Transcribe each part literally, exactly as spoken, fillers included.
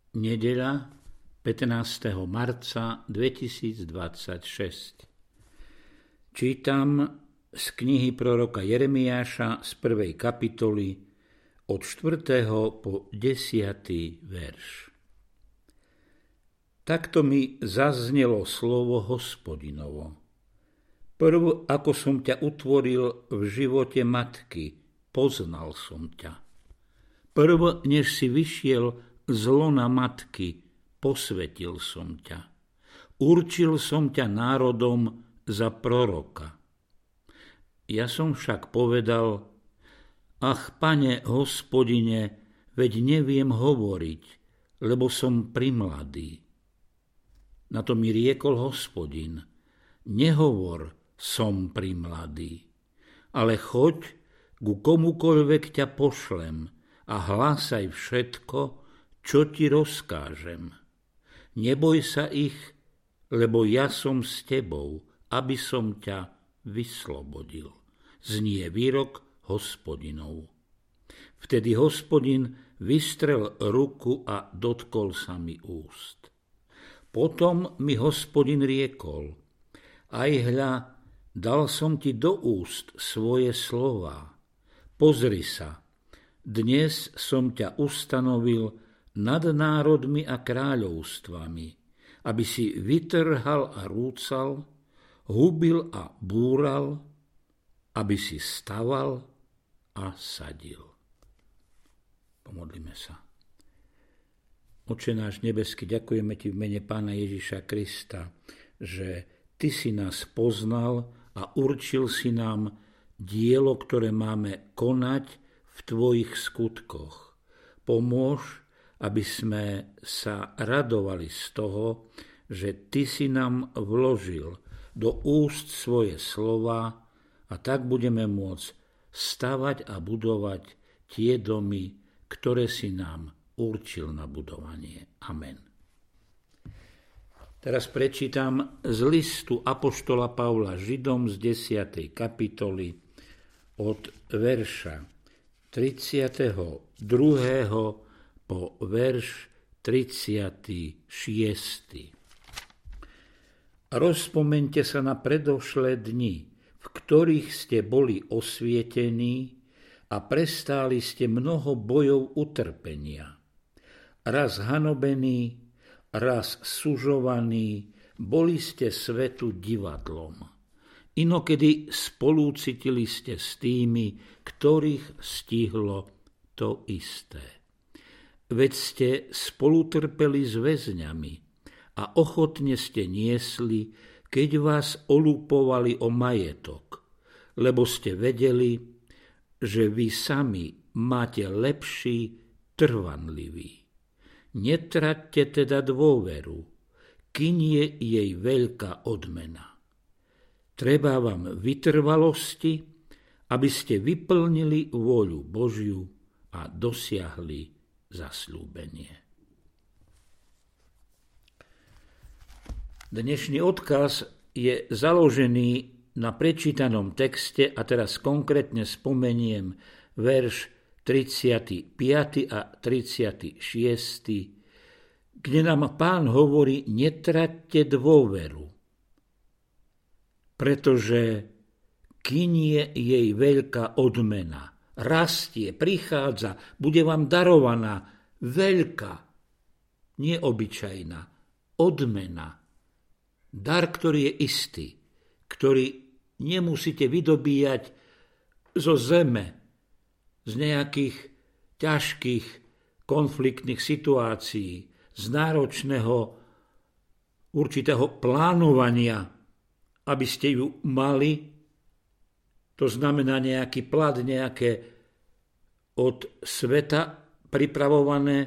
Nedeľa, pätnásteho marca dvetisícdvadsaťšesť. Čítam z knihy proroka Jeremiáša z prvej kapitoly od štvrtého po desiaty verš. Takto mi zaznelo slovo Hospodinovo. Prv, ako som ťa utvoril v živote matky, poznal som ťa. Prv, než si vyšiel z lona matky, posvetil som ťa. Určil som ťa národom za proroka. Ja som však povedal: Ach, Pane Hospodine, veď neviem hovoriť, lebo som primladý. Na to mi riekol Hospodin: Nehovor, som primladý, ale choď ku komukoľvek ťa pošlem a hlásaj všetko, čo ti rozkážem. Neboj sa ich, lebo ja som s tebou, aby som ťa vyslobodil. Znie výrok Hospodinov. Vtedy Hospodin vystrel ruku a dotkol sa mi úst. Potom mi Hospodin riekol: Aj hľa, dal som ti do úst svoje slová. Pozri sa, dnes som ťa ustanovil nad národmi a kráľovstvami, aby si vytrhal a rúcal, hubil a búral, aby si staval a sadil. Pomodlíme sa. Oče náš nebeský, ďakujeme ti v mene Pána Ježiša Krista, že ty si nás poznal a určil si nám dielo, ktoré máme konať v tvojich skutkoch. Pomôž, aby sme sa radovali z toho, že ty si nám vložil do úst svoje slova a tak budeme môcť stavať a budovať tie domy, ktoré si nám určil na budovanie. Amen. Teraz prečítam z listu apoštola Pavla Židom z desiatej kapitoly od verša tridsiateho druhého po verš tridsiaty šiesty. Rozpomeňte sa na predošlé dni, v ktorých ste boli osvietení a prestáli ste mnoho bojov utrpenia. Raz hanobení, raz sužovaní, boli ste svetu divadlom. Inokedy spolúcitili ste s tými, ktorých stihlo to isté. Veď ste spolutrpeli s väzňami a ochotne ste niesli, keď vás olúpovali o majetok, lebo ste vedeli, že vy sami máte lepší, trvanlivý. Netraťte teda dôveru, kým je jej veľká odmena. Treba vám vytrvalosti, aby ste vyplnili vôľu Božiu a dosiahli zasľúbenie. Dnešný odkaz je založený na prečítanom texte a teraz konkrétne spomeniem verš tridsiaty piaty a tridsiaty šiesty, kde nám Pán hovorí: netraťte dôveru, pretože kým je jej veľká odmena, rastie, prichádza, bude vám darovaná veľká, neobyčajná odmena. Dar, ktorý je istý, ktorý nemusíte vydobíjať zo zeme, z nejakých ťažkých konfliktných situácií, z náročného určitého plánovania, aby ste ju mali. To znamená nejaký plat, nejaké od sveta pripravované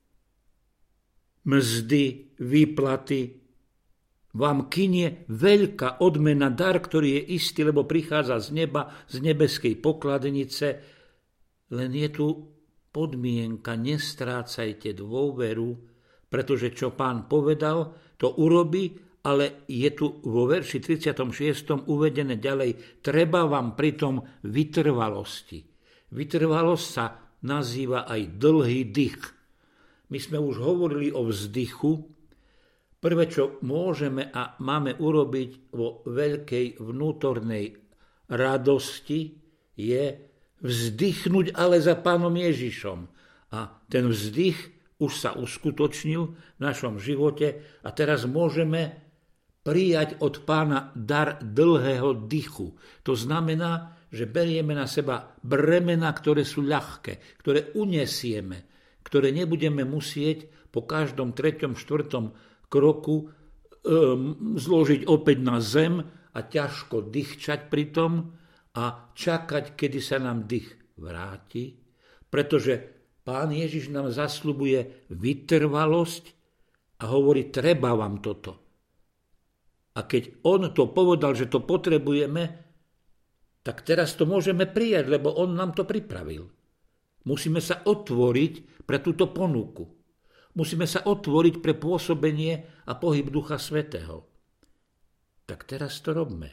mzdy, výplaty. Vám kynie veľká odmena, dar, ktorý je istý, lebo prichádza z neba, z nebeskej pokladnice. Len je tu podmienka: nestrácajte dôveru, pretože čo Pán povedal, to urobí, ale je tu vo verši tridsiatom šiestom uvedené ďalej: treba vám pritom vytrvalosti. Vytrvalosť sa nazýva aj dlhý dých. My sme už hovorili o vzdychu. Prvé, čo môžeme a máme urobiť vo veľkej vnútornej radosti, je vzdychnúť ale za Pánom Ježišom. A ten vzdych už sa uskutočnil v našom živote a teraz môžeme prijať od Pána dar dlhého dychu. To znamená, že berieme na seba bremena, ktoré sú ľahké, ktoré uniesieme, ktoré nebudeme musieť po každom treťom, štvrtom kroku um, zložiť opäť na zem a ťažko dýchčať pri tom a čakať, kedy sa nám dých vráti, pretože Pán Ježiš nám zasľubuje vytrvalosť a hovorí, treba vám toto. A keď on to povedal, že to potrebujeme, tak teraz to môžeme prijať, lebo on nám to pripravil. Musíme sa otvoriť pre túto ponuku. Musíme sa otvoriť pre pôsobenie a pohyb Ducha Svätého. Tak teraz to robme.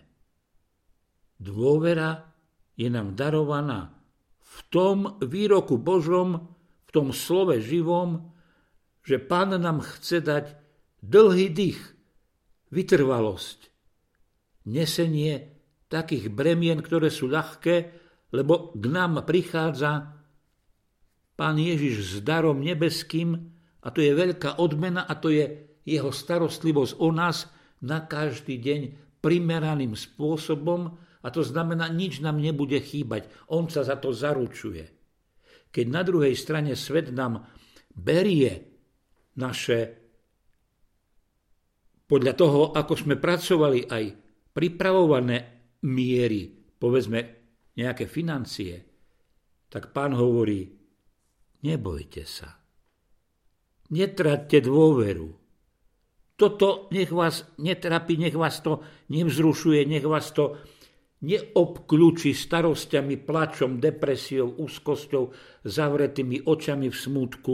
Dôvera je nám darovaná v tom výroku Božom, v tom slove živom, že Pán nám chce dať dlhý dých, vytrvalosť, nesenie takých bremien, ktoré sú ľahké, lebo k nám prichádza Pán Ježiš s darom nebeským a to je veľká odmena a to je jeho starostlivosť o nás na každý deň primeraným spôsobom a to znamená, nič nám nebude chýbať. On sa za to zaručuje. Keď na druhej strane svet nám berie naše, podľa toho, ako sme pracovali, aj pripravované miery, povedzme nejaké financie, tak Pán hovorí, nebojte sa. Netraťte dôveru. Toto nech vás netrapí, nech vás to nevzrušuje, nech vás to neobkľúči starosťami, plačom, depresiou, úzkosťou, zavretými očami v smútku,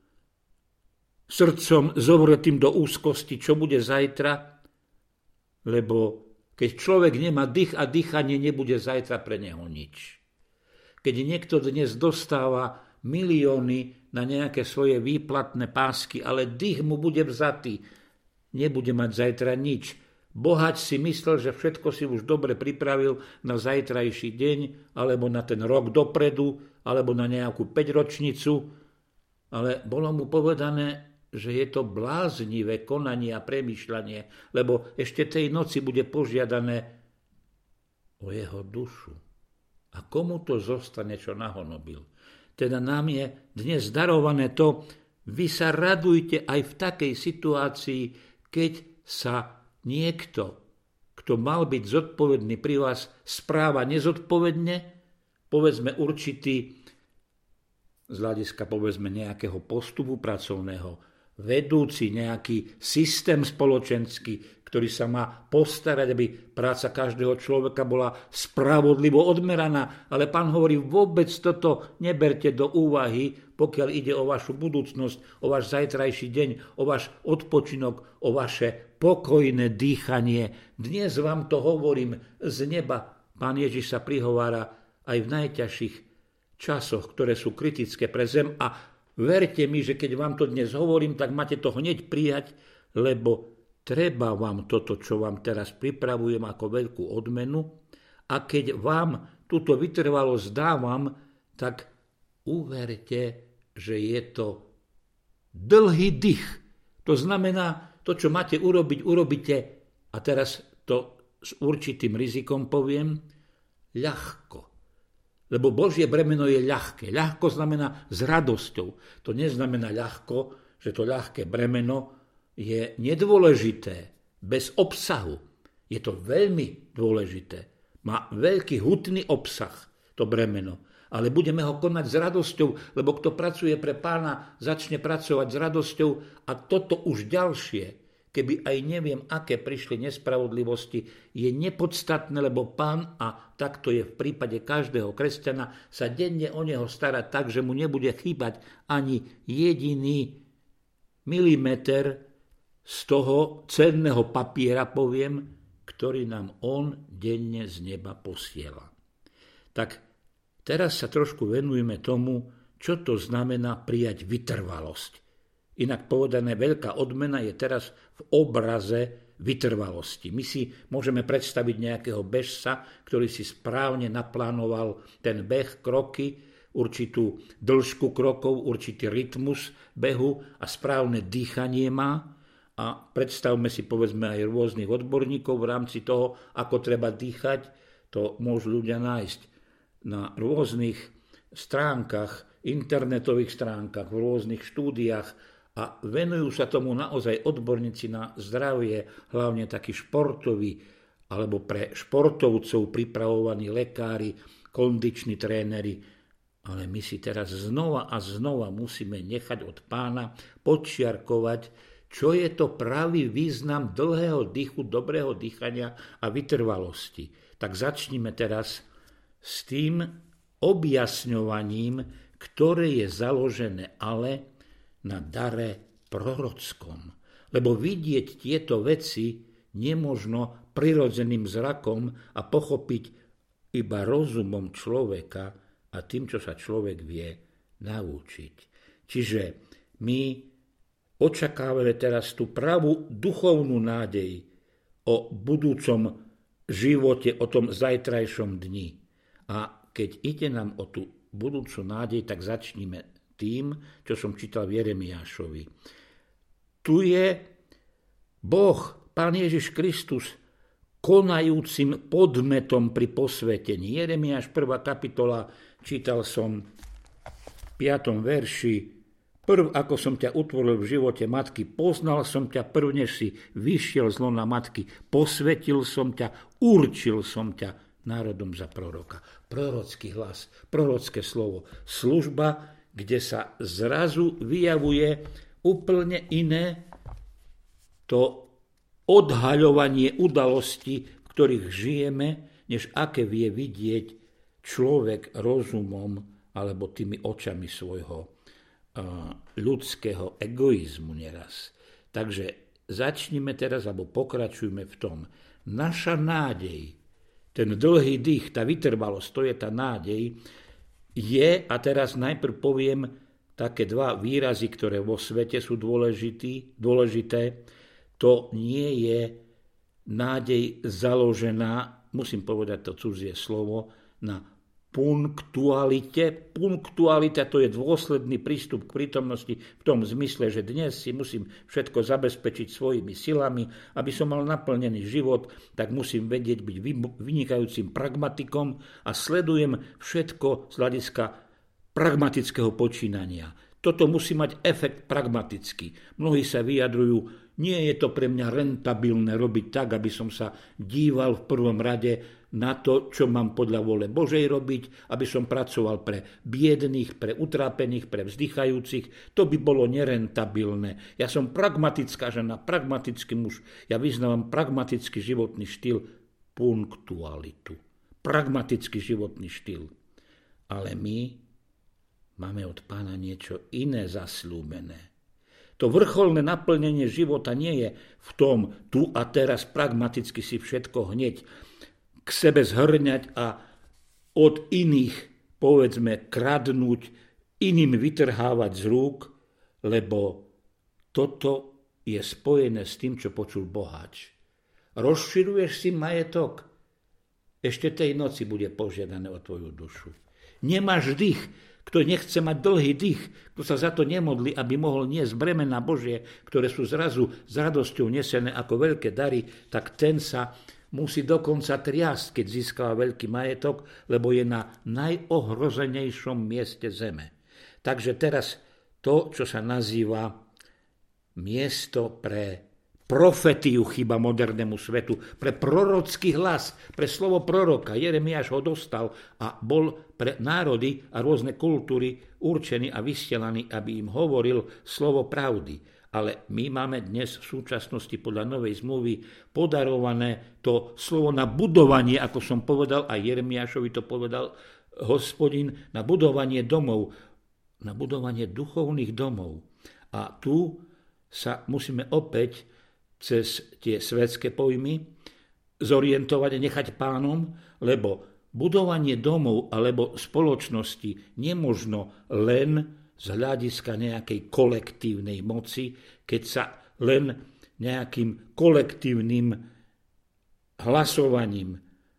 srdcom zovretým do úzkosti, čo bude zajtra, lebo keď človek nemá dých a dýchanie, nebude zajtra pre neho nič. Keď niekto dnes dostáva milióny na nejaké svoje výplatné pásky, ale dých mu bude vzatý, nebude mať zajtra nič. Bohač si myslel, že všetko si už dobre pripravil na zajtrajší deň, alebo na ten rok dopredu, alebo na nejakú päťročnicu, ale bolo mu povedané, že je to bláznivé konanie a premýšľanie, lebo ešte tej noci bude požiadané o jeho dušu. A komu to zostane, čo nahonobil? Teda nám je dnes darované to, vy sa radujte aj v takej situácii, keď sa niekto, kto mal byť zodpovedný pri vás, správa nezodpovedne, povedzme určitý, z hľadiska povedzme nejakého postupu pracovného, vedúci nejaký systém spoločenský, ktorý sa má postarať, aby práca každého človeka bola spravodlivo odmeraná. Ale Pán hovorí, vôbec toto neberte do úvahy, pokiaľ ide o vašu budúcnosť, o váš zajtrajší deň, o váš odpočinok, o vaše pokojné dýchanie. Dnes vám to hovorím z neba. Pán Ježiš sa prihovára aj v najťažších časoch, ktoré sú kritické pre zem a verte mi, že keď vám to dnes hovorím, tak máte to hneď prijať, lebo treba vám toto, čo vám teraz pripravujem ako veľkú odmenu a keď vám túto vytrvalosť dávam, tak uverte, že je to dlhý dých. To znamená, to, čo máte urobiť, urobíte, a teraz to s určitým rizikom poviem, ľahko. Lebo Božie bremeno je ľahké. Ľahko znamená s radosťou. To neznamená ľahko, že to ľahké bremeno je nedôležité, bez obsahu. Je to veľmi dôležité. Má veľký hutný obsah, to bremeno. Ale budeme ho konať s radosťou, lebo kto pracuje pre Pána, začne pracovať s radosťou a toto už ďalšie, keby aj neviem, aké prišli nespravodlivosti, je nepodstatné, lebo Pán, a takto je v prípade každého kresťana, sa denne o neho stará tak, že mu nebude chýbať ani jediný milimeter z toho cenného papiera, poviem, ktorý nám on denne z neba posiela. Tak teraz sa trošku venujeme tomu, čo to znamená prijať vytrvalosť. Inak povedané, veľká odmena je teraz v obraze vytrvalosti. My si môžeme predstaviť nejakého bežca, ktorý si správne naplánoval ten beh, kroky, určitú dĺžku krokov, určitý rytmus behu a správne dýchanie má. A predstavme si, povedzme, aj rôznych odborníkov v rámci toho, ako treba dýchať. To môžu ľudia nájsť na rôznych stránkach, internetových stránkach, v rôznych štúdiách a venujú sa tomu naozaj odborníci na zdravie, hlavne takí športoví alebo pre športovcov pripravovaní lekári, kondiční tréneri. Ale my si teraz znova a znova musíme nechať od Pána podčiarkovať, čo je to pravý význam dlhého dýchu, dobrého dýchania a vytrvalosti. Tak začnime teraz s tým objasňovaním, ktoré je založené ale na dare prorockom. Lebo vidieť tieto veci nemožno prirodzeným zrakom a pochopiť iba rozumom človeka a tým, čo sa človek vie naučiť. Čiže my očakávame teraz tú pravú duchovnú nádej o budúcom živote, o tom zajtrajšom dni. A keď ide nám o tú budúcu nádej, tak začníme tým, čo som čítal v Jeremiášovi. Tu je Boh, Pán Ježiš Kristus, konajúcim podmetom pri posvetení. Jeremiáš prvá kapitola, čítal som v piatom verši. Prv, ako som ťa utvoril v živote matky, poznal som ťa prv, než si vyšiel z lona matky, posvetil som ťa, určil som ťa národom za proroka. Prorocký hlas, prorocké slovo, služba, kde sa zrazu vyjavuje úplne iné to odhaľovanie udalostí, v ktorých žijeme, než aké vie vidieť človek rozumom alebo tými očami svojho ľudského egoizmu neraz. Takže začnime teraz, alebo pokračujme v tom. Naša nádej, ten dlhý dých, tá vytrvalosť, to je tá nádej, je, a teraz najprv poviem také dva výrazy, ktoré vo svete sú dôležité. To nie je nádej založená, musím povedať to cudzie slovo, na punktualite. Punktualita to je dôsledný prístup k prítomnosti v tom zmysle, že dnes si musím všetko zabezpečiť svojimi silami. Aby som mal naplnený život, tak musím vedieť byť vynikajúcim pragmatikom a sledujem všetko z hľadiska pragmatického počínania. Toto musí mať efekt pragmatický. Mnohí sa vyjadrujú, nie je to pre mňa rentabilné robiť tak, aby som sa díval v prvom rade na to, čo mám podľa vôle Božej robiť, aby som pracoval pre biedných, pre utrápených, pre vzdychajúcich. To by bolo nerentabilné. Ja som pragmatická žena, pragmatický muž. Ja vyznávam pragmatický životný štýl, punktualitu. Pragmatický životný štýl. Ale my máme od Pána niečo iné zasľúbené. To vrcholné naplnenie života nie je v tom tu a teraz pragmaticky si všetko hneď k sebe zhrňať a od iných, povedzme, kradnúť, iným vytrhávať z rúk, lebo toto je spojené s tým, čo počul boháč. Rozširuješ si majetok, ešte tej noci bude požiadané o tvoju dušu. Nemáš dých, kto nechce mať dlhý dých, kto sa za to nemodlí, aby mohol niesť bremená Božie, ktoré sú zrazu s radosťou nesené ako veľké dary, tak ten sa musí dokonca triasť, keď získava veľký majetok, lebo je na najohrozenejšom mieste zeme. Takže teraz to, čo sa nazýva miesto pre profetiu, chyba modernému svetu, pre prorocký hlas, pre slovo proroka. Jeremiáš ho dostal a bol pre národy a rôzne kultúry určený a vysielaný, aby im hovoril slovo pravdy. Ale my máme dnes v súčasnosti podľa Novej zmluvy podarované to slovo na budovanie, ako som povedal, a Jeremiášovi to povedal Hospodin, na budovanie domov, na budovanie duchovných domov. A tu sa musíme opäť cez tie svetské pojmy zorientovať a nechať Pánom, lebo budovanie domov alebo spoločnosti nemožno len z hľadiska nejakej kolektívnej moci, keď sa len nejakým kolektívnym hlasovaním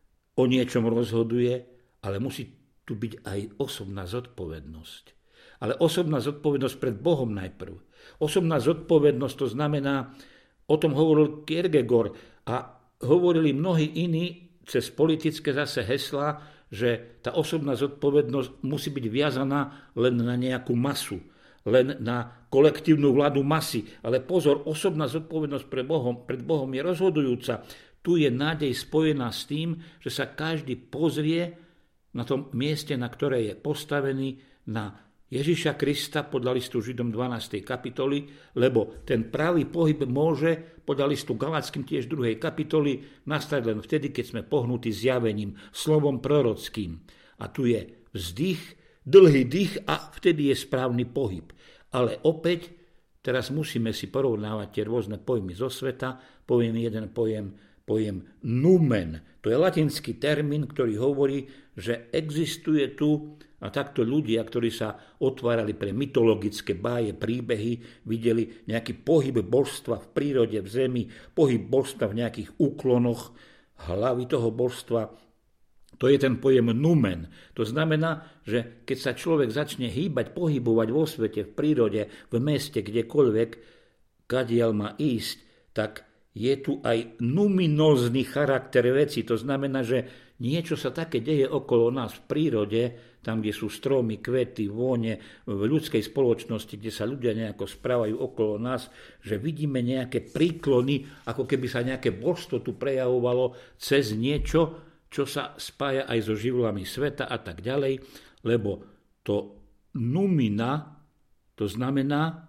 o niečom rozhoduje, ale musí tu byť aj osobná zodpovednosť. Ale osobná zodpovednosť pred Bohom najprv. Osobná zodpovednosť, to znamená, o tom hovoril Kierkegaard a hovorili mnohí iní cez politické zase heslá, že tá osobná zodpovednosť musí byť viazaná len na nejakú masu, len na kolektívnu vládu masy. Ale pozor, osobná zodpovednosť pred Bohom, pred Bohom je rozhodujúca. Tu je nádej spojená s tým, že sa každý pozrie na tom mieste, na ktoré je postavený, na Ježiša Krista podľa listu Židom dvanástej kapitoly, lebo ten pravý pohyb môže podľa listu Galackým tiež druhej kapitoly nastať len vtedy, keď sme pohnutí zjavením, slovom prorockým. A tu je vzdych, dlhý dých a vtedy je správny pohyb. Ale opäť, teraz musíme si porovnávať tie rôzne pojmy zo sveta. Poviem jeden pojem, pojem numen. To je latinský termín, ktorý hovorí, že existuje tu a takto ľudia, ktorí sa otvárali pre mytologické báje, príbehy, videli nejaký pohyb božstva v prírode, v zemi, pohyb božstva v nejakých úklonoch hlavy toho božstva. To je ten pojem numen. To znamená, že keď sa človek začne hýbať, pohybovať vo svete, v prírode, v meste, kdekoľvek, kadiaľ má ísť, tak je tu aj numinózny charakter veci. To znamená, že niečo sa také deje okolo nás v prírode, tam, kde sú stromy, kvety, vône, v ľudskej spoločnosti, kde sa ľudia nejako správajú okolo nás, že vidíme nejaké príklony, ako keby sa nejaké božstvo tu prejavovalo cez niečo, čo sa spája aj so živlami sveta a tak ďalej, lebo to numina, to znamená,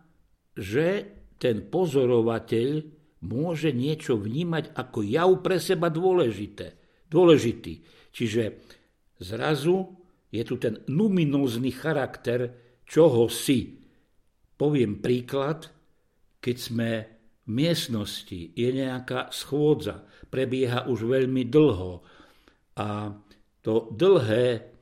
že ten pozorovateľ môže niečo vnímať ako jav pre seba dôležité, dôležitý. Čiže zrazu je tu ten numinózny charakter čohosi. Poviem príklad, keď sme v miestnosti, je nejaká schôdza, prebieha už veľmi dlho a to dlhé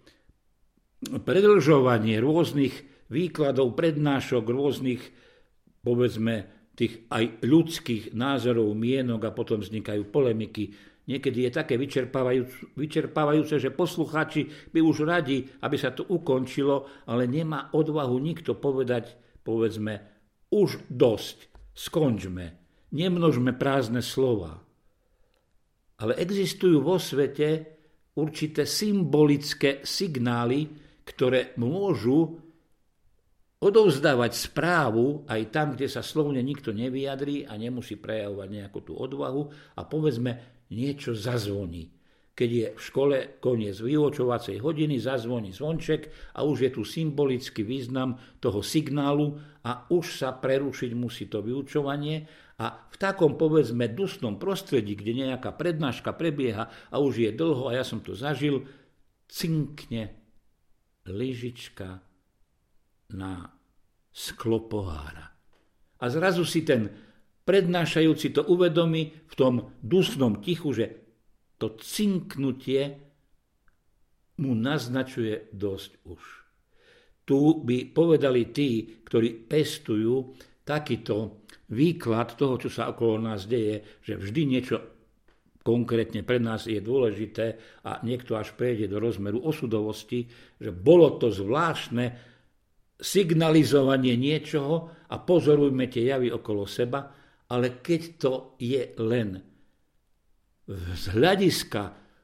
predĺžovanie rôznych výkladov, prednášok, rôznych, povedzme, tých aj ľudských názorov, mienok a potom vznikajú polemiky. Niekedy je také vyčerpávajúce, vyčerpávajúce, že poslucháči by už radi, aby sa to ukončilo, ale nemá odvahu nikto povedať, povedzme, už dosť, skončme, nemnožme prázdne slova. Ale existujú vo svete určité symbolické signály, ktoré môžu odovzdávať správu aj tam, kde sa slovne nikto nevyjadrí a nemusí prejavovať nejakú tú odvahu a povedzme niečo zazvoní. Keď je v škole koniec vyučovacej hodiny, zazvoní zvonček a už je tu symbolický význam toho signálu a už sa prerušiť musí to vyučovanie a v takom povedzme dusnom prostredí, kde nejaká prednáška prebieha a už je dlho a ja som to zažil, cinkne lyžička na sklo pohára. A zrazu si ten prednášajúci to uvedomí v tom dusnom tichu, že to cinknutie mu naznačuje dosť už. Tu by povedali tí, ktorí pestujú takýto výklad toho, čo sa okolo nás deje, že vždy niečo konkrétne pre nás je dôležité a niekto až prejde do rozmeru osudovosti, že bolo to zvláštne signalizovanie niečoho a pozorujme tie javy okolo seba, ale keď to je len z hľadiska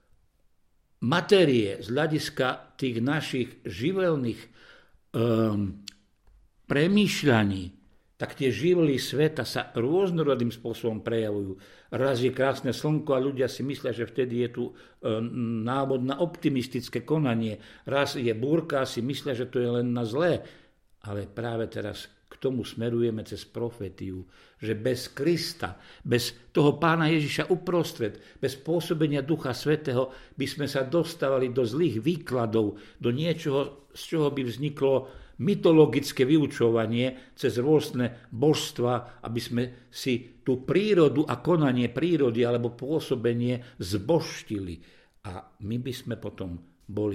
matérie, z hľadiska tých našich živelných um, premýšľaní, tak tie živly sveta sa rôznorodným spôsobom prejavujú. Raz je krásne slnko a ľudia si myslia, že vtedy je tu um, návod na optimistické konanie. Raz je búrka a si myslia, že to je len na zlé. Ale práve teraz k tomu smerujeme cez profétiu, že bez Krista, bez toho Pána Ježiša uprostred, bez pôsobenia Ducha Svätého by sme sa dostávali do zlých výkladov, do niečoho, z čoho by vzniklo mytologické vyučovanie cez rôzne božstva, aby sme si tú prírodu a konanie prírody alebo pôsobenie zbožtili. A my by sme potom boli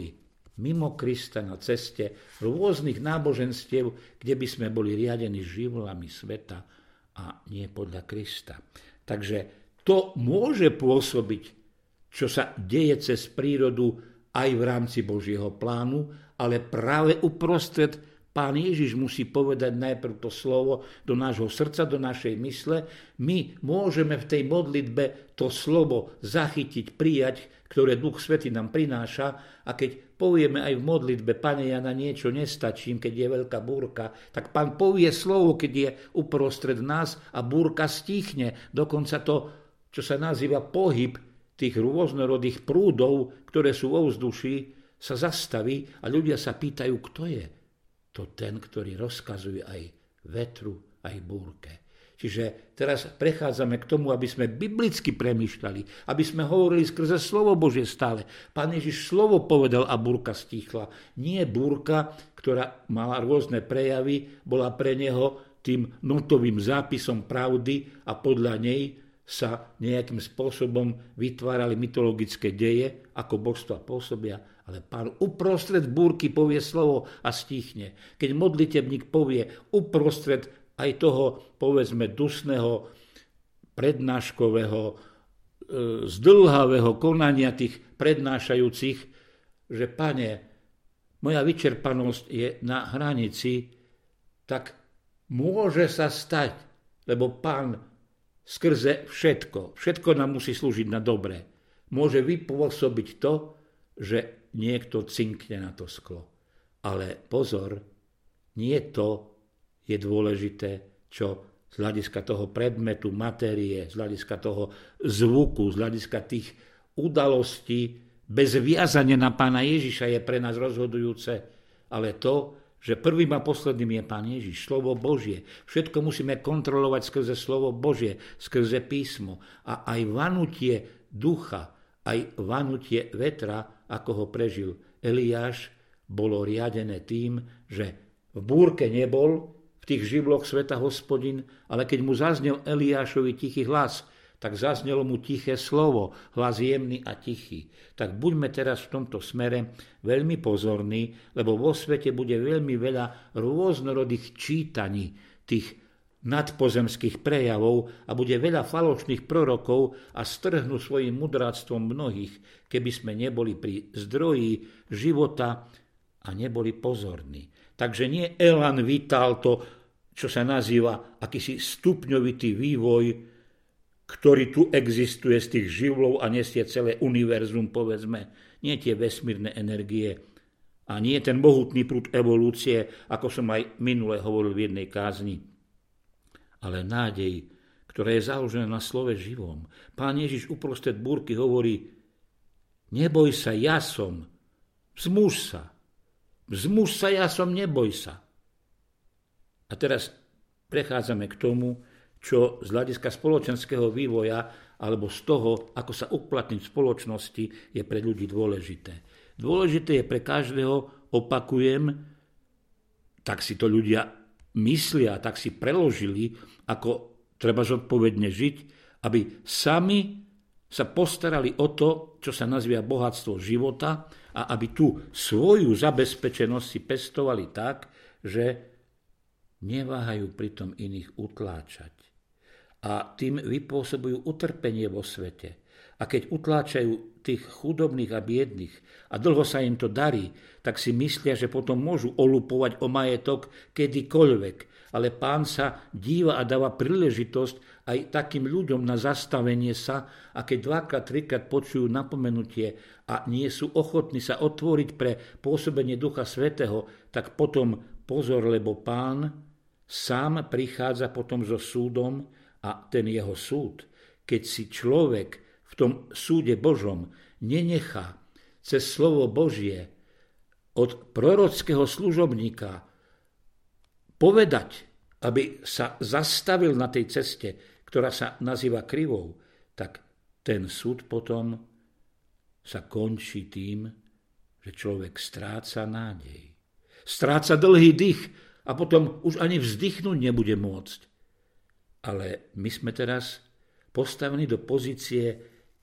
mimo Krista na ceste rôznych náboženstiev, kde by sme boli riadení živlami sveta a nie podľa Krista. Takže to môže pôsobiť, čo sa deje cez prírodu aj v rámci Božieho plánu, ale práve uprostred Pán Ježiš musí povedať najprv to slovo do nášho srdca, do našej mysle. My môžeme v tej modlitbe to slovo zachytiť, prijať, ktoré Duch Svätý nám prináša. A keď povieme aj v modlitbe, Pane, ja na niečo nestačím, keď je veľká búrka, tak Pán povie slovo, keď je uprostred nás a búrka stíchne. Dokonca to, čo sa nazýva pohyb tých rôznorodých prúdov, ktoré sú vo vzduší, sa zastaví a ľudia sa pýtajú, kto je. To ten, ktorý rozkazuje aj vetru, aj búrke. Čiže teraz prechádzame k tomu, aby sme biblicky premýšľali, aby sme hovorili skrze slovo Božie stále. Pán Ježiš slovo povedal a búrka stíchla. Nie búrka, ktorá mala rôzne prejavy, bola pre neho tým notovým zápisom pravdy a podľa nej sa nejakým spôsobom vytvárali mytologické deje, ako božstva pôsobia, ale Pán uprostred búrky povie slovo a stíchne. Keď modlitebník povie uprostred aj toho, povedzme, dusného, prednáškového, e, zdĺhavého konania tých prednášajúcich, že Pane, moja vyčerpanosť je na hranici, tak môže sa stať, lebo Pán skrze všetko, všetko nám musí slúžiť na dobré. Môže vypôsobiť to, že niekto cinkne na to sklo. Ale pozor, nie to je dôležité, čo z hľadiska toho predmetu, matérie, z hľadiska toho zvuku, z hľadiska tých udalostí, bez viazania na Pána Ježiša je pre nás rozhodujúce, ale to, že prvým a posledným je Pán Ježiš, slovo Božie. Všetko musíme kontrolovať skrze slovo Božie, skrze písmo. A aj vanutie ducha, aj vanutie vetra, ako ho prežil Eliáš, bolo riadené tým, že v búrke nebol, v tých živloch sveta Hospodin, ale keď mu zaznel Eliášovi tichý hlas, tak zaznelo mu tiché slovo, hlas jemný a tichý. Tak buďme teraz v tomto smere veľmi pozorní, lebo vo svete bude veľmi veľa rôznorodých čítaní tých nadpozemských prejavov a bude veľa falošných prorokov a strhnú svojim mudráctvom mnohých, keby sme neboli pri zdroji života a neboli pozorní. Takže nie elan vital to, čo sa nazýva akýsi stupňovitý vývoj, ktorý tu existuje z tých živlov a nesie celé univerzum, povedzme, nie tie vesmírne energie a nie ten mohutný prúd evolúcie, ako som aj minule hovoril v jednej kázni, ale nádej, ktorá je založená na slove živom. Pán Ježiš uprostred búrky hovorí, neboj sa, ja som, vzmuž sa, vzmuž sa, ja som, neboj sa. A teraz prechádzame k tomu, čo z hľadiska spoločenského vývoja alebo z toho, ako sa uplatniť v spoločnosti, je pre ľudí dôležité. Dôležité je pre každého, opakujem, tak si to ľudia myslia, tak si preložili, ako treba zodpovedne žiť, aby sami sa postarali o to, čo sa nazýva bohatstvo života a aby tú svoju zabezpečenosť si pestovali tak, že neváhajú pritom iných utláčať. A tým vypôsobujú utrpenie vo svete. A keď utláčajú tých chudobných a biedných a dlho sa im to darí, tak si myslia, že potom môžu olupovať o majetok kedykoľvek. Ale Pán sa díva a dáva príležitosť aj takým ľuďom na zastavenie sa a keď dvakrát, trikrát počujú napomenutie a nie sú ochotní sa otvoriť pre pôsobenie Ducha Svätého, tak potom pozor, lebo Pán sám prichádza potom so súdom a ten jeho súd, keď si človek v tom súde Božom nenechá cez slovo Božie od prorockého služobníka povedať, aby sa zastavil na tej ceste, ktorá sa nazýva krivou, tak ten súd potom sa končí tým, že človek stráca nádej. Stráca dlhý dých a potom už ani vzdychnúť nebude môcť. Ale my sme teraz postavení do pozície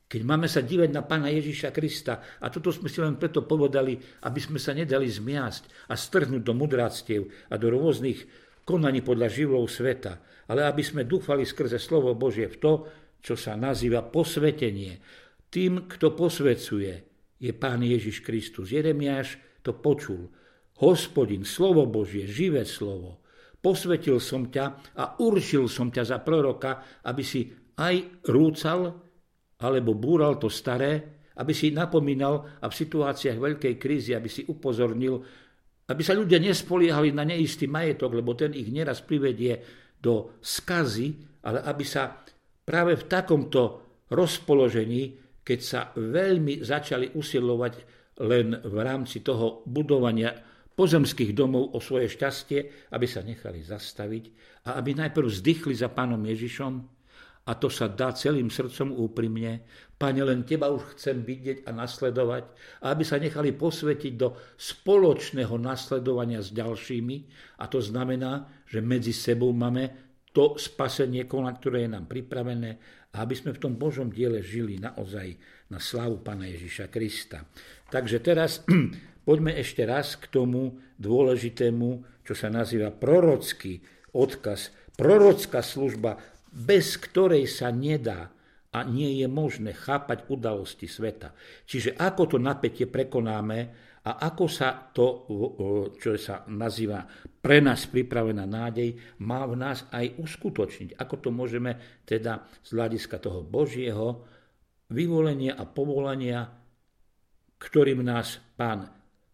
Keď máme sa dívať na Pána Ježiša Krista, a toto sme si len preto povedali, aby sme sa nedali zmiasť a strhnúť do mudráctiev a do rôznych konaní podľa živlov sveta, ale aby sme dúfali skrze slovo Božie v to, čo sa nazýva posvetenie. Tým, kto posvecuje, je Pán Ježiš Kristus. Jeremiáš to počul. Hospodin, slovo Božie, živé slovo. Posvetil som ťa a určil som ťa za proroka, aby si aj rúcal alebo búral to staré, aby si napomínal a v situáciách veľkej krízy, aby si upozornil, aby sa ľudia nespoliehali na neistý majetok, lebo ten ich neraz privedie do skazy, ale aby sa práve v takomto rozpoložení, keď sa veľmi začali usilovať len v rámci toho budovania pozemských domov o svoje šťastie, aby sa nechali zastaviť a aby najprv vzdychli za Pánom Ježišom. A to sa dá celým srdcom úprimne. Pane, len teba už chcem vidieť a nasledovať. A aby sa nechali posvetiť do spoločného nasledovania s ďalšími. A to znamená, že medzi sebou máme to spasenie, na ktoré je nám pripravené. A aby sme v tom Božom diele žili naozaj na slávu Pána Ježiša Krista. Takže teraz poďme ešte raz k tomu dôležitému, čo sa nazýva prorocký odkaz, prorocká služba, bez ktorej sa nedá a nie je možné chápať udalosti sveta. Čiže ako to napätie prekonáme a ako sa to, čo sa nazýva pre nás pripravená nádej, má v nás aj uskutočniť. Ako to môžeme teda z hľadiska toho Božieho vyvolenia a povolania, ktorým nás Pán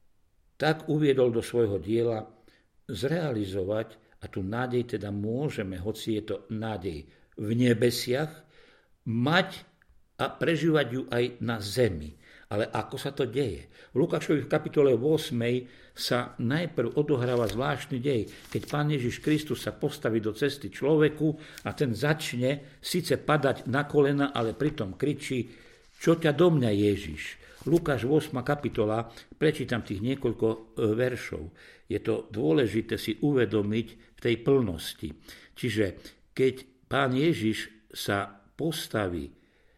tak uviedol do svojho diela, zrealizovať. A tu nádej teda môžeme, hoci je to nádej v nebesiach, mať a prežívať ju aj na zemi. Ale ako sa to deje? V Lukášovi v kapitole ôsmej sa najprv odohráva zvláštny dej, keď Pán Ježiš Kristus sa postaví do cesty človeku a ten začne síce padať na kolena, ale pritom kričí: čo ťa do mňa, Ježiš? Lukáš ôsma kapitola, prečítam tých niekoľko veršov. Je to dôležité si uvedomiť v tej plnosti. Čiže keď Pán Ježiš sa postaví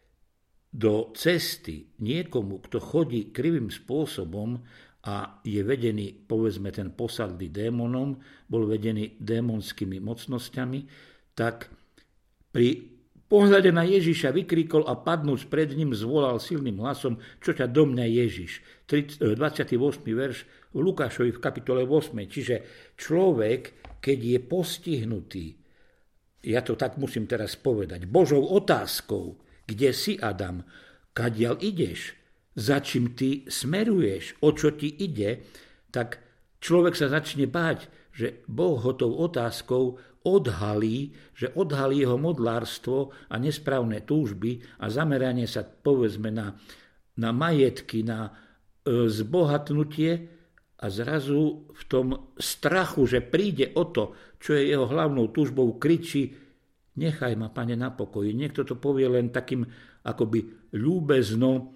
do cesty niekomu, kto chodí krivým spôsobom a je vedený, povedzme, ten posadlý démonom, bol vedený démonskými mocnosťami, tak pri pohľade na Ježiša vykríkol a padnúc pred ním zvolal silným hlasom: čo ťa do mňa, Ježiš? dvadsiaty ôsmy verš v Lukášovi v kapitole ôsmej. Čiže človek, keď je postihnutý, ja to tak musím teraz povedať, Božou otázkou, kde si, Adam, kadiaľ ideš, za čím ty smeruješ, o čo ti ide, tak človek sa začne báť, že Boh ho tou otázkou odhalí, že odhalí jeho modlárstvo a nesprávne túžby a zameranie sa, povedzme, na, na majetky, na e, zbohatnutie a zrazu v tom strachu, že príde o to, čo je jeho hlavnou túžbou, kričí: nechaj ma, Pane, na pokoji. Niekto to povie len takým akoby ľúbezno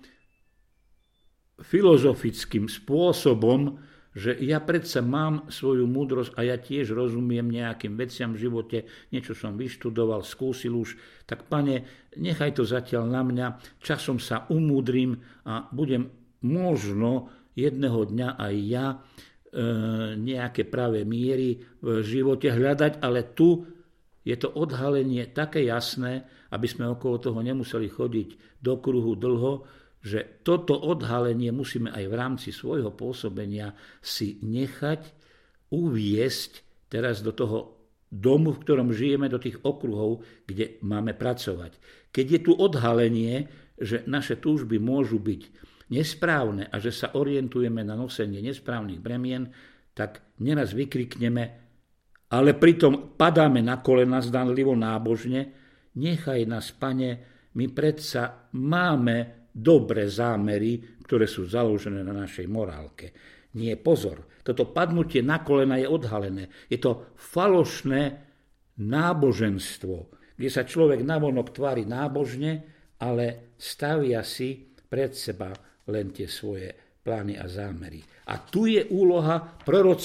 filozofickým spôsobom, že ja predsa mám svoju múdrosť a ja tiež rozumiem nejakým veciam v živote, niečo som vyštudoval, skúsil už, tak Pane, nechaj to zatiaľ na mňa, časom sa umúdrim a budem možno jedného dňa aj ja e, nejaké pravé miery v živote hľadať, ale tu je to odhalenie také jasné, aby sme okolo toho nemuseli chodiť do kruhu dlho, že toto odhalenie musíme aj v rámci svojho pôsobenia si nechať uviesť teraz do toho domu, v ktorom žijeme, do tých okruhov, kde máme pracovať. Keď je tu odhalenie, že naše túžby môžu byť nesprávne a že sa orientujeme na nosenie nesprávnych bremien, tak neraz vykrikneme, ale pritom padáme na kolena zdanlivo nábožne: nechaj nás, Pane, my predsa máme dobré zámery, ktoré sú založené na našej morálke. Nie, pozor, toto padnutie na kolena je odhalené. Je to falošné náboženstvo, kde sa človek navonok tvári nábožne, ale stavia si pred seba len tie svoje plány a zámery. A tu je úloha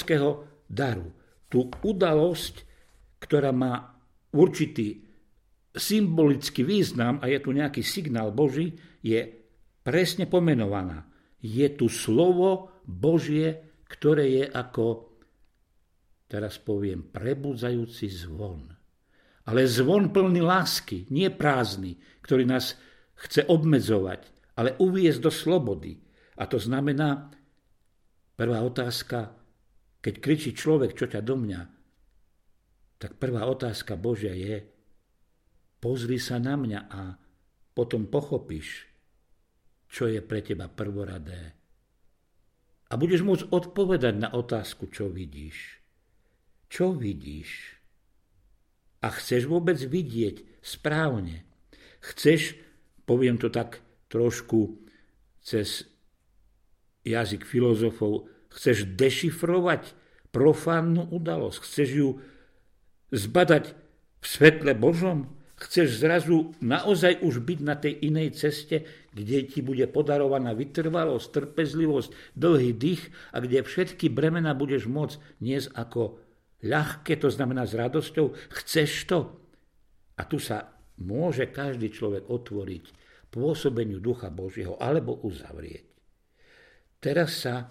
prorockého daru. Tú udalosť, ktorá má určitý symbolický význam, a je tu nejaký signál Boží, je presne pomenovaná. Je tu slovo Božie, ktoré je ako, teraz poviem, prebudzajúci zvon. Ale zvon plný lásky, nie prázdny, ktorý nás chce obmedzovať, ale uviesť do slobody. A to znamená, prvá otázka, keď kričí človek, čo ťa do mňa, tak prvá otázka Božia je, pozri sa na mňa a potom pochopíš, čo je pre teba prvoradé. A budeš môcť odpovedať na otázku, čo vidíš. Čo vidíš? A chceš vôbec vidieť správne? Chceš, poviem to tak trošku cez jazyk filozofov, chceš dešifrovať profánnu udalosť? Chceš ju zbadať v svetle Božom? Chceš zrazu naozaj už byť na tej inej ceste, kde ti bude podarovaná vytrvalosť, trpezlivosť, dlhý dých a kde všetky bremena budeš môcť niesť ako ľahké, to znamená s radosťou? Chceš to? A tu sa môže každý človek otvoriť pôsobeniu Ducha Božieho alebo uzavrieť. Teraz sa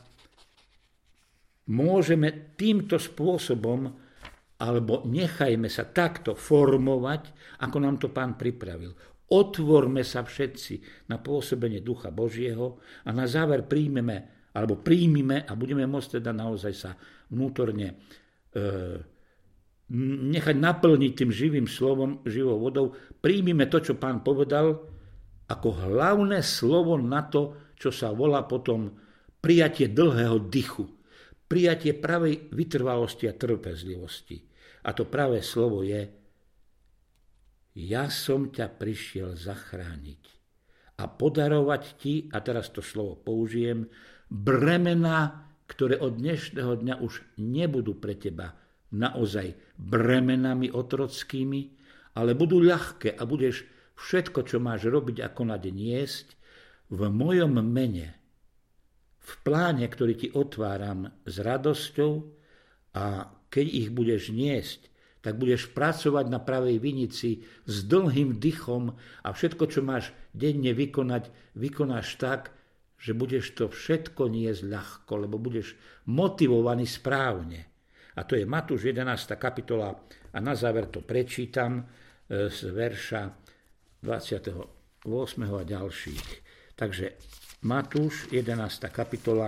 môžeme týmto spôsobom alebo nechajme sa takto formovať, ako nám to Pán pripravil. Otvorme sa všetci na pôsobenie Ducha Božieho a na záver príjmeme, alebo príjmime a budeme môcť teda naozaj sa vnútorne e, nechať naplniť tým živým slovom, živou vodou. Príjmime to, čo Pán povedal, ako hlavné slovo na to, čo sa volá potom prijatie dlhého dychu. Prijatie pravej vytrvalosti a trpezlivosti. A to pravé slovo je: ja som ťa prišiel zachrániť a podarovať ti, a teraz to slovo použijem, bremená, ktoré od dnešného dňa už nebudú pre teba naozaj bremenami otrockými, ale budú ľahké a budeš všetko, čo máš robiť a konať, niesť v mojom mene, v pláne, ktorý ti otváram s radosťou, a keď ich budeš niesť, tak budeš pracovať na pravej vinici s dlhým dychom a všetko, čo máš denne vykonať, vykonáš tak, že budeš to všetko niesť ľahko, lebo budeš motivovaný správne. A to je Matúš jedenásta kapitola a na záver to prečítam z verša dvadsiateho ôsmeho a ďalších. Takže Matúš jedenásta kapitola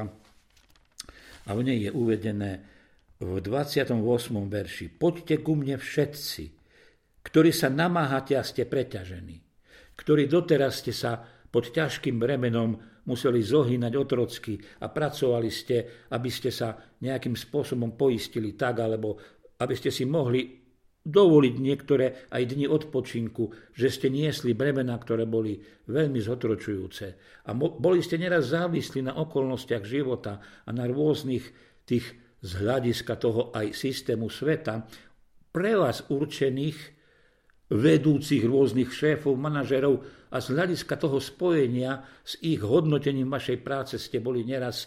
a v nej je uvedené v dvadsiatom ôsmom verši: poďte ku mne všetci, ktorí sa namáhate a ste preťažení, ktorí doteraz ste sa pod ťažkým bremenom museli zohýnať otrocky a pracovali ste, aby ste sa nejakým spôsobom poistili tak, alebo aby ste si mohli dovoliť niektoré aj dni odpočinku, že ste niesli bremená, ktoré boli veľmi zotročujúce. A boli ste neraz závislí na okolnostiach života a na rôznych tých z hľadiska toho aj systému sveta, pre vás určených vedúcich rôznych šéfov, manažerov, a z hľadiska toho spojenia s ich hodnotením vašej práce ste boli neraz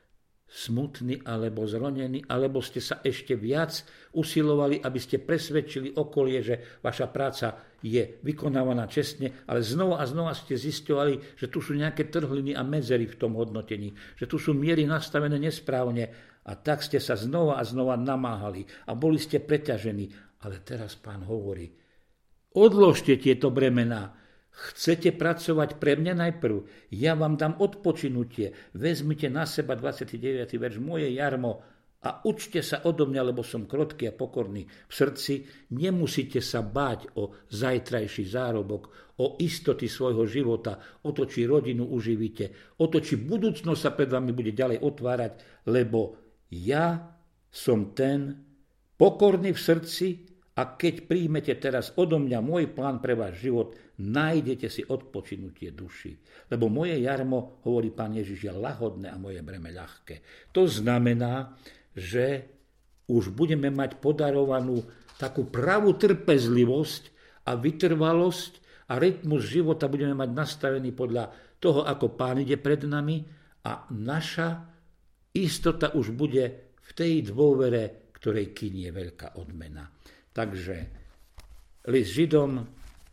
smutní alebo zronení, alebo ste sa ešte viac usilovali, aby ste presvedčili okolie, že vaša práca je vykonávaná čestne, ale znova a znova ste zisťovali, že tu sú nejaké trhliny a medzery v tom hodnotení, že tu sú miery nastavené nesprávne, a tak ste sa znova a znova namáhali a boli ste preťažení. Ale teraz Pán hovorí: odložte tieto bremená. Chcete pracovať pre mňa najprv? Ja vám dám odpočinutie. Vezmite na seba, dvadsiaty deviaty verš, moje jarmo a učte sa odo mňa, lebo som krotký a pokorný v srdci. Nemusíte sa báť o zajtrajší zárobok, o istoty svojho života, o to, či rodinu uživíte, o to, či budúcnosť sa pred vami bude ďalej otvárať, lebo ja som ten pokorný v srdci, a keď príjmete teraz odo mňa môj plán pre váš život, nájdete si odpočinutie duši. Lebo moje jarmo, hovorí Pán Ježiš, je lahodné a moje breme ľahké. To znamená, že už budeme mať podarovanú takú pravú trpezlivosť a vytrvalosť a rytmus života budeme mať nastavený podľa toho, ako Pán ide pred nami, a naša istota už bude v tej dôvere, ktorej kynie veľká odmena. Takže list Židom,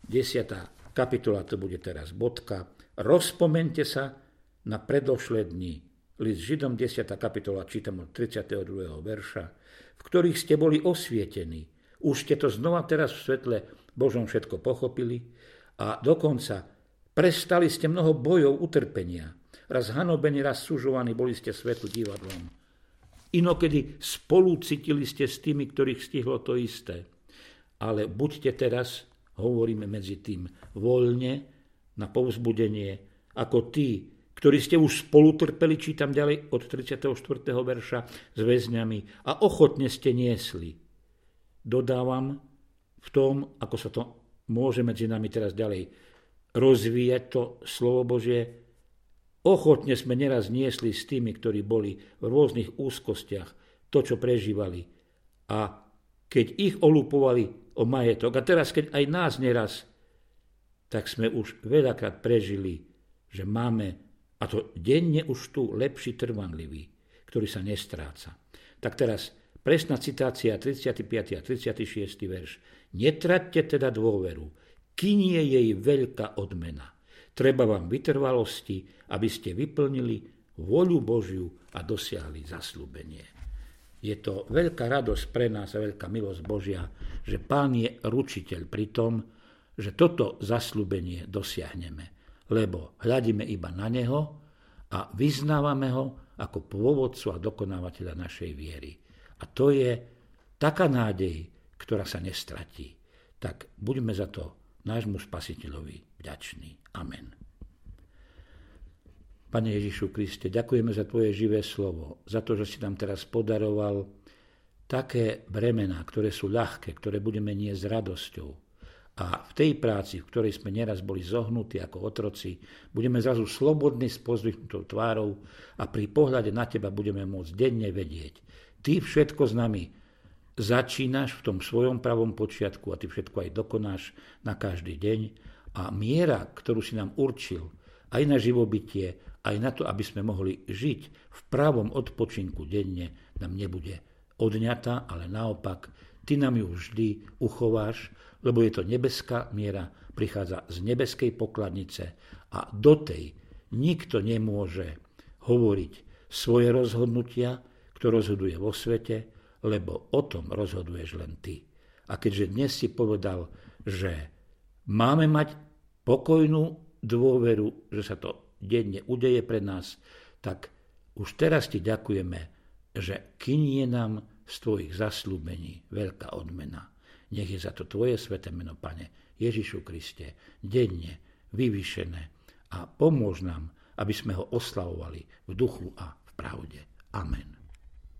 desiata kapitola, to bude teraz bodka. Rozpomeňte sa na predošlé dni. List Židom, desiata kapitola, čítam od tridsiateho druhého verša, v ktorých ste boli osvietení. Už ste to znova teraz v svetle Božom všetko pochopili a dokonca prestali ste mnoho bojov, utrpenia. Raz hanobení, raz sužovaní, boli ste svetu divadlom. Inokedy spolu cítili ste s tými, ktorých stihlo to isté. Ale buďte teraz, hovoríme medzi tým, voľne na povzbudenie, ako tí, ktorí ste už spolu trpeli, čítam ďalej od tridsiateho štvrtého verša, s väzňami a ochotne ste niesli. Dodávam v tom, ako sa to môže medzi nami teraz ďalej rozvíjať, to slovo Božie. Ochotne sme neraz niesli s tými, ktorí boli v rôznych úzkostiach, to, čo prežívali. A keď ich olupovali o majetok, a teraz, keď aj nás neraz, tak sme už veľakrát prežili, že máme, a to denne už tu, lepší trvanlivý, ktorý sa nestráca. Tak teraz presná citácia tridsiaty piaty a tridsiaty šiesty verš. Netraťte teda dôveru, kým je jej veľká odmena. Treba vám vytrvalosti, aby ste vyplnili voľu Božiu a dosiahli zasľúbenie. Je to veľká radosť pre nás a veľká milosť Božia, že Pán je ručiteľ pri tom, že toto zasľúbenie dosiahneme. Lebo hľadíme iba na Neho a vyznávame Ho ako pôvodcu a dokonávateľa našej viery. A to je taká nádej, ktorá sa nestratí. Tak buďme za to nášmu Spasiteľovi vďační. Amen. Pane Ježišu Kriste, ďakujeme za Tvoje živé slovo, za to, že si nám teraz podaroval také bremená, ktoré sú ľahké, ktoré budeme niesť s radosťou. A v tej práci, v ktorej sme neraz boli zohnutí ako otroci, budeme zrazu slobodní s pozdvihnutou tvárou a pri pohľade na Teba budeme môcť denne vedieť. Ty všetko s nami začínaš v tom svojom pravom počiatku a Ty všetko aj dokonáš na každý deň. A miera, ktorú si nám určil, aj na živobytie, aj na to, aby sme mohli žiť v pravom odpočinku denne, nám nebude odňatá, ale naopak, Ty nám ju vždy uchováš, lebo je to nebeská miera, prichádza z nebeskej pokladnice a do tej nikto nemôže hovoriť svoje rozhodnutia, kto rozhoduje vo svete, lebo o tom rozhoduješ len Ty. A keďže dnes si povedal, že máme mať pokojnú dôveru, že sa to denne udeje pre nás, tak už teraz Ti ďakujeme, že kynie nám z Tvojich zasľúbení veľká odmena. Nech je za to Tvoje sväté meno, Pane Ježišu Kriste, denne vyvýšené a pomôž nám, aby sme ho oslavovali v duchu a v pravde. Amen.